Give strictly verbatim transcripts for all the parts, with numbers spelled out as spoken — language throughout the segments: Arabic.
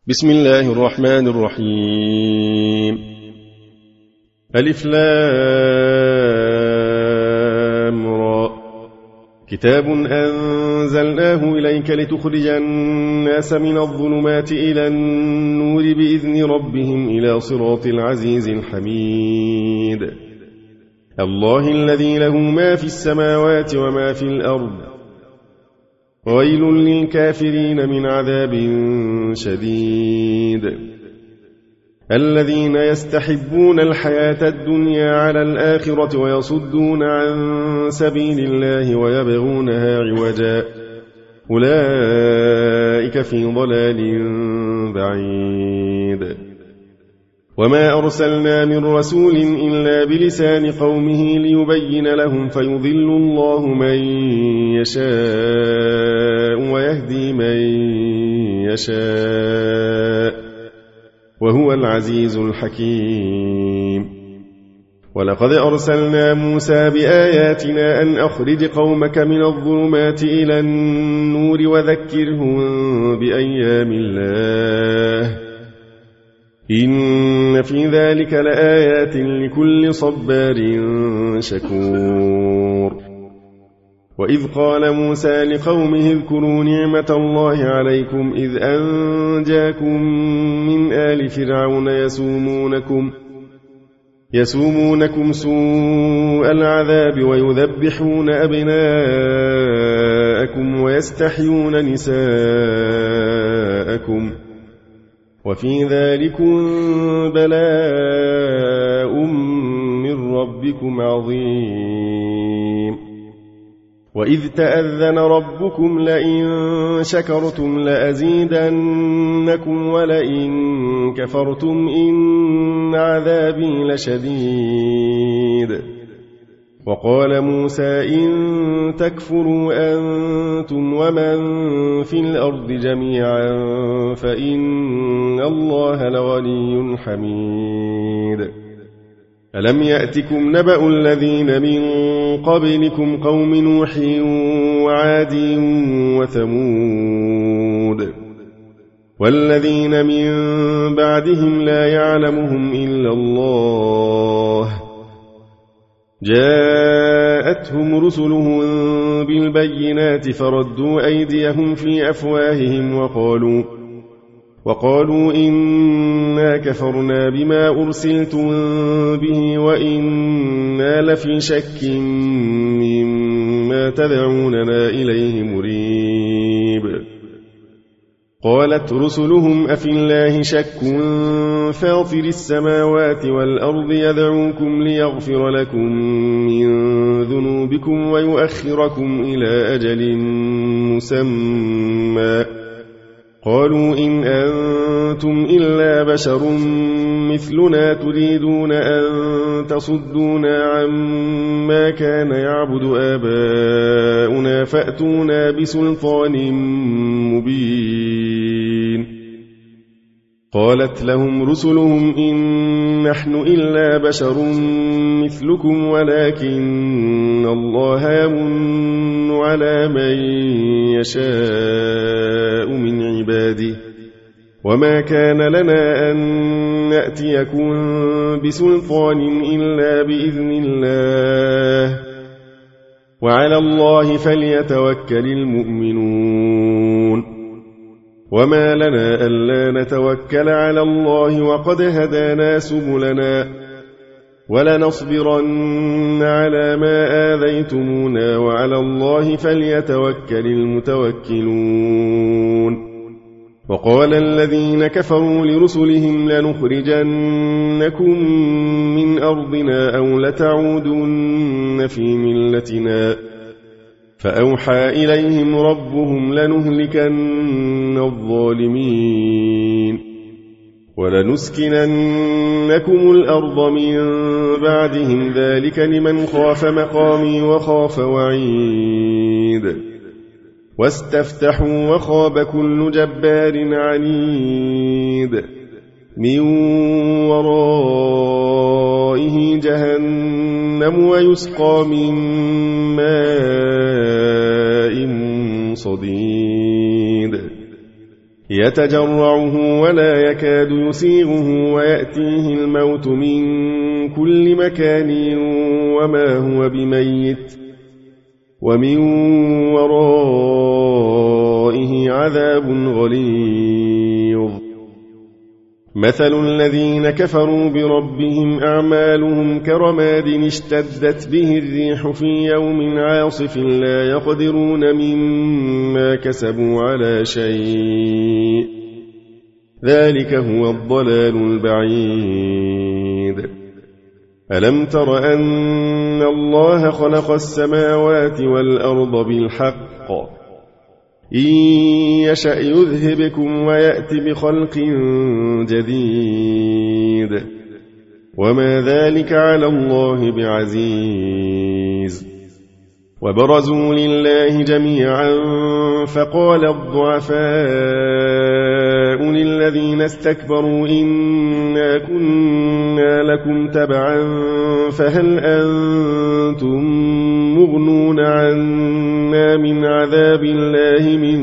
بسم الله الرحمن الرحيم. ألف لام را. كتاب أنزلناه إليك لتخرج الناس من الظلمات إلى النور بإذن ربهم إلى صراط العزيز الحميد. الله الذي له ما في السماوات وما في الأرض. ويل للكافرين من عذاب شديد. الذين يستحبون الحياة الدنيا على الآخرة ويصدون عن سبيل الله ويبغونها عوجا أولئك في ضلال بعيد. وما أرسلنا من رسول إلا بلسان قومه ليبين لهم فيضل الله من يشاء ويهدي من يشاء وهو العزيز الحكيم. ولقد أرسلنا موسى بآياتنا أن أخرج قومك من الظلمات إلى النور وذكرهم بأيام الله إن في ذلك لآيات لكل صبار شكور. وإذ قال موسى لقومه اذكروا نعمة الله عليكم إذ أنجاكم من آل فرعون يسومونكم يسومونكم سوء العذاب ويذبحون أبناءكم ويستحيون نساءكم وفي ذلكم بلاء من ربكم عظيم. وإذ تأذن ربكم لئن شكرتم لأزيدنكم ولئن كفرتم إن عذابي لشديد. وقال موسى إن تكفروا أنتم ومن في الأرض جميعا فإن الله لغني حميد. ألم يأتكم نبأ الذين من قبلكم قوم نوح وعاد وثمود والذين من بعدهم لا يعلمهم إلا الله جاءتهم رسلهم بالبينات فردوا أيديهم في أفواههم وقالوا وقالوا إنا كفرنا بما أرسلتم به وإنا لفي شك مما تدعوننا إليه مريب. قالت رسلهم أفي الله شك فاطر السماوات والأرض يدعوكم ليغفر لكم من ذنوبكم ويؤخركم إلى أجل مسمى قالوا إن أنتم إلا بشر مثلنا تريدون أن تصدونا عما كان يعبد آباؤنا فأتونا بسلطان مبين. قالت لهم رسلهم إن نحن إلا بشر مثلكم ولكن الله يمن على من يشاء من عباده وما كان لنا أن نأتيكم بسلطان إلا بإذن الله وعلى الله فليتوكل المؤمنون. وما لنا ألا نتوكل على الله وقد هدانا سبلنا ولنصبرن على ما آذيتمونا وعلى الله فليتوكل المتوكلون. وقال الذين كفروا لرسلهم لنخرجنكم من أرضنا أو لتعودن في ملتنا فأوحى إليهم ربهم لنهلكن الظالمين ولنسكننكم الأرض من بعدهم ذلك لمن خاف مقامي وخاف وعيد. واستفتحوا وخاب كل جبار عنيد من ورائه جهنم ويسقى من ماء صديد يتجرعه ولا يكاد يسيغه ويأتيه الموت من كل مكان وما هو بميت ومن ورائه عذاب غليظ مثل الذين كفروا بربهم أعمالهم كرماد اشتدت به الريح في يوم عاصف لا يقدرون مما كسبوا على شيء ذلك هو الضلال البعيد ألم تر أن الله خلق السماوات والأرض بالحق إن يشأ يذهبكم ويأت بخلق جديد وما ذلك على الله بعزيز وبرزوا لله جميعا فقال الضعفاء للذين استكبروا إنا كنا لكم تبعا فهل أنتم مغنون عنا من عذاب الله من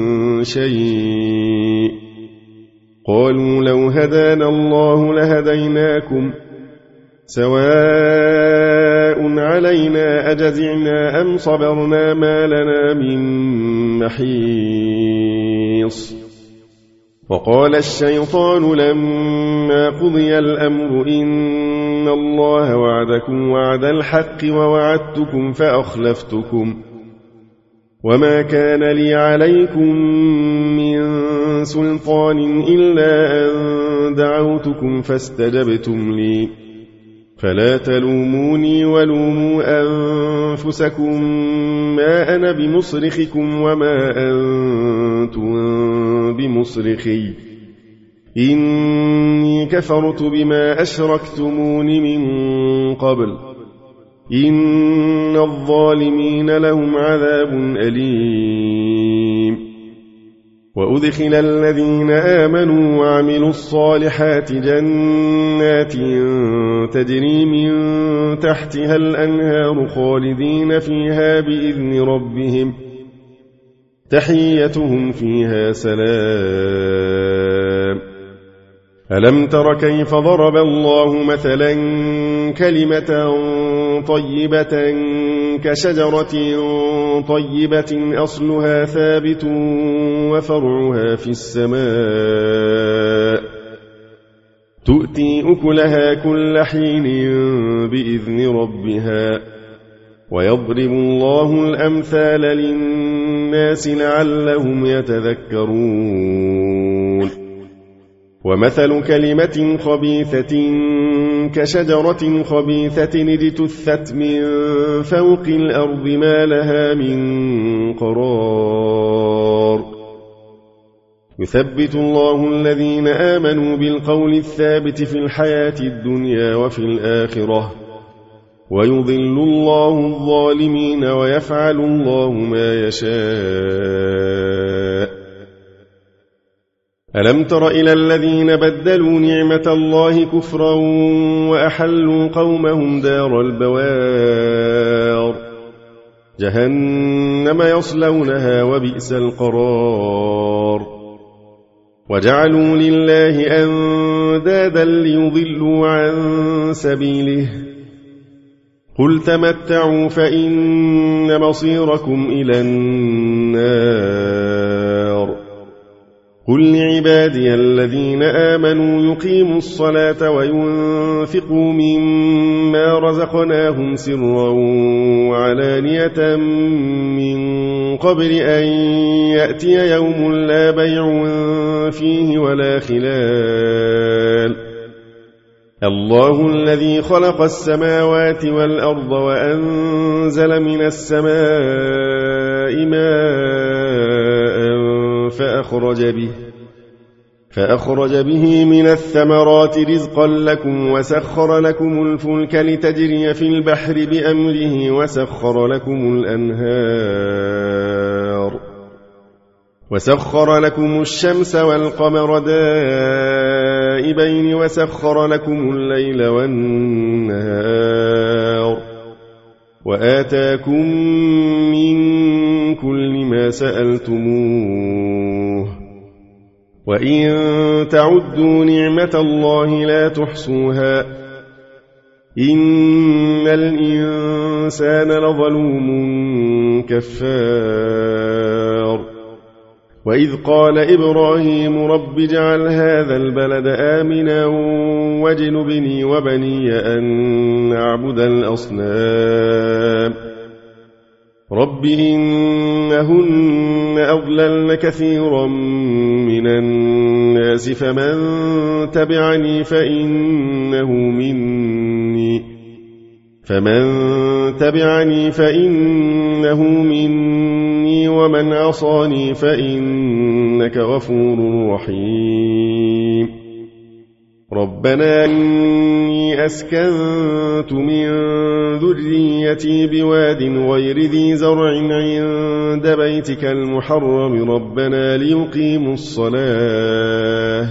شيء قالوا لو هدانا الله لهديناكم سواء علينا أجزعنا أم صبرنا ما لنا من محيص وقال الشيطان لما قضي الأمر إن الله وعدكم وعد الحق ووعدتكم فأخلفتكم وما كان لي عليكم من سلطان إلا أن دعوتكم فاستجبتم لي فلا تلوموني ولوموا أنفسكم ما أنا بمصرخكم وما أنتم بمصرخي إني كفرت بما أشركتمون من قبل إن الظالمين لهم عذاب أليم وأدخل الذين آمنوا وعملوا الصالحات جنات تجري من تحتها الأنهار خالدين فيها بإذن ربهم تحيتهم فيها سلام ألم تر كيف ضرب الله مثلا كلمة طيبة كشجرة طيبة أصلها ثابت وفرعها في السماء تؤتي أكلها كل حين بإذن ربها ويضرب الله الأمثال للناس لعلهم يتذكرون ومثل كلمة خبيثة كشجرة خبيثة اجتثت من فوق الأرض ما لها من قرار يثبت الله الذين آمنوا بالقول الثابت في الحياة الدنيا وفي الآخرة ويضل الله الظالمين ويفعل الله ما يشاء ألم تر إلى الذين بدلوا نعمة الله كفرا وأحلوا قومهم دار البوار جهنم يصلونها وبئس القرار وجعلوا لله أندادا ليضلوا عن سبيله قل تمتعوا فإن مصيركم إلى النار قل لعبادي الذين آمنوا يقيموا الصلاة وينفقوا مما رزقناهم سرا وعلانية من قبل أن يأتي يوم لا بيع فيه ولا خلال الله الذي خلق السماوات والأرض وأنزل من السماء ماء فأخرج به فأخرج به من الثمرات رزقا لكم وسخر لكم الفلك لتجري في البحر بأمره وسخر لكم الأنهار وسخر لكم الشمس والقمر دائبين وسخر لكم الليل والنهار وآتاكم من كل ما سألتموه وإن تعدوا نعمة الله لا تحصوها إن الإنسان لظلوم كفار وإذ قال إبراهيم رب اجعل هذا البلد آمنا واجنبني وبني أن نعبد الأصنام رب إنهن أضللن كثيرا من الناس فمن تبعني فإنه مني فمن تبعني فإنه مني ومن عصاني فإنك غفور رحيم ربنا إني أسكنت من ذريتي بواد غير ذي زرع عند بيتك المحرم ربنا ليقيموا الصلاة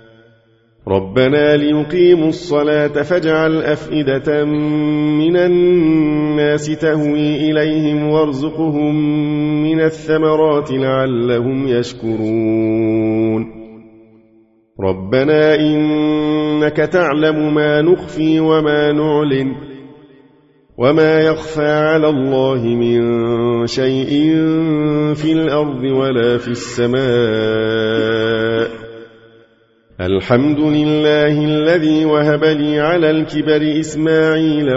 ربنا ليقيموا الصلاة فاجعل أفئدة من الناس تهوي إليهم وارزقهم من الثمرات لعلهم يشكرون ربنا إنك تعلم ما نخفي وما نعلن وما يخفى على الله من شيء في الأرض ولا في السماء الحمد لله الذي وهب لي على الكبر إسماعيل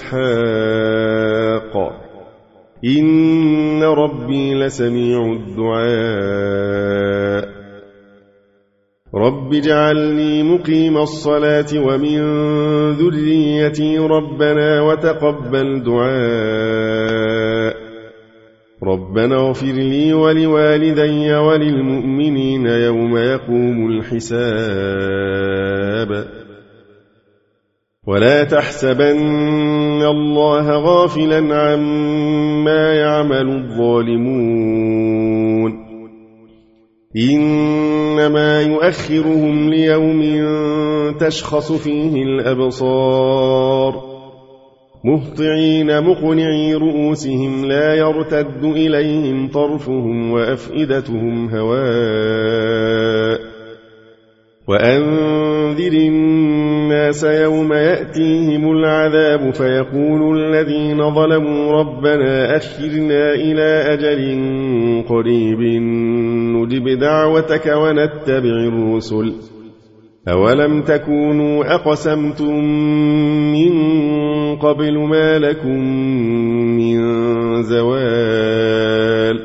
وإسحاق إن ربي لسميع الدعاء رب اجعلني مقيم الصلاة ومن ذريتي ربنا وتقبل دعاء ربنا اغفر لي ولوالدي وللمؤمنين يوم يقوم الحساب ولا تحسبن الله غافلا عما يعمل الظالمون إنما يؤخرهم ليوم تشخص فيه الأبصار مهطعين مقنعي رؤوسهم لا يرتد إليهم طرفهم وأفئدتهم هواء وأنذر الناس يوم يأتيهم العذاب فيقول الذين ظلموا ربنا أخرنا إلى أجل قريب نجب دعوتك ونتبع الرسل أولم تكونوا أقسمتم من قبل ما لكم من زوال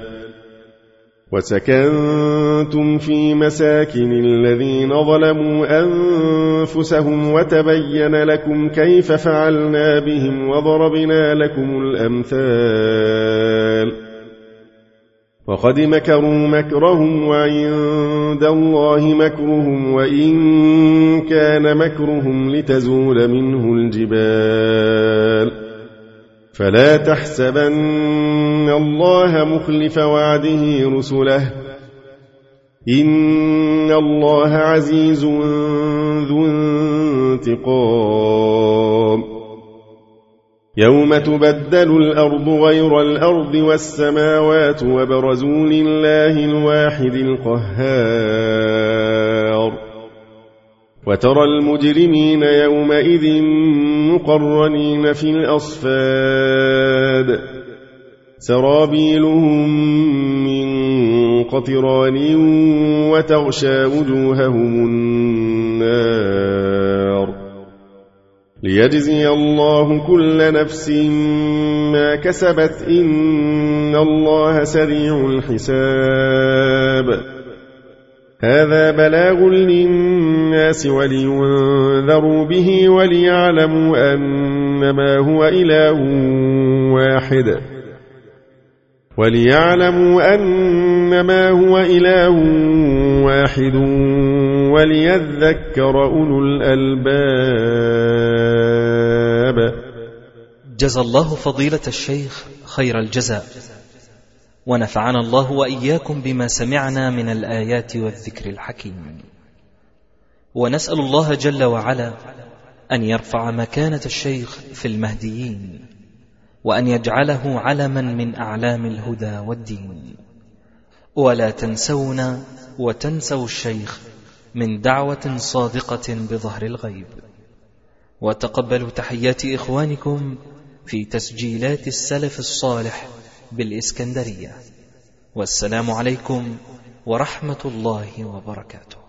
وسكنتم في مساكن الذين ظلموا أنفسهم وتبين لكم كيف فعلنا بهم وضربنا لكم الأمثال وقد مكروا مكرهم وعند الله مكرهم وإن كان مكرهم لتزول منه الجبال فلا تحسبن الله مخلف وعده رسله إن الله عزيز ذو انتقام يوم تبدل الأرض غير الأرض والسماوات وبرزوا لله الواحد القهار وترى المجرمين يومئذ مقرنين في الأصفاد سرابيلهم من قطران وتغشى وجوههم النار ليجزي الله كل نفس ما كسبت إن الله سريع الحساب هذا بلاغ للناس ولينذروا به وليعلموا أنما هو إله واحد وليعلموا أنما هو إله واحد وليذكر أولو الألباب. جزى الله فضيلة الشيخ خير الجزاء، ونفعنا الله وإياكم بما سمعنا من الآيات والذكر الحكيم، ونسأل الله جل وعلا أن يرفع مكانة الشيخ في المهديين، وأن يجعله علما من أعلام الهدى والدين. ولا تنسونا وتنسوا الشيخ من دعوة صادقة بظهر الغيب. وتقبلوا تحيات إخوانكم في تسجيلات السلف الصالح بالإسكندرية. والسلام عليكم ورحمة الله وبركاته.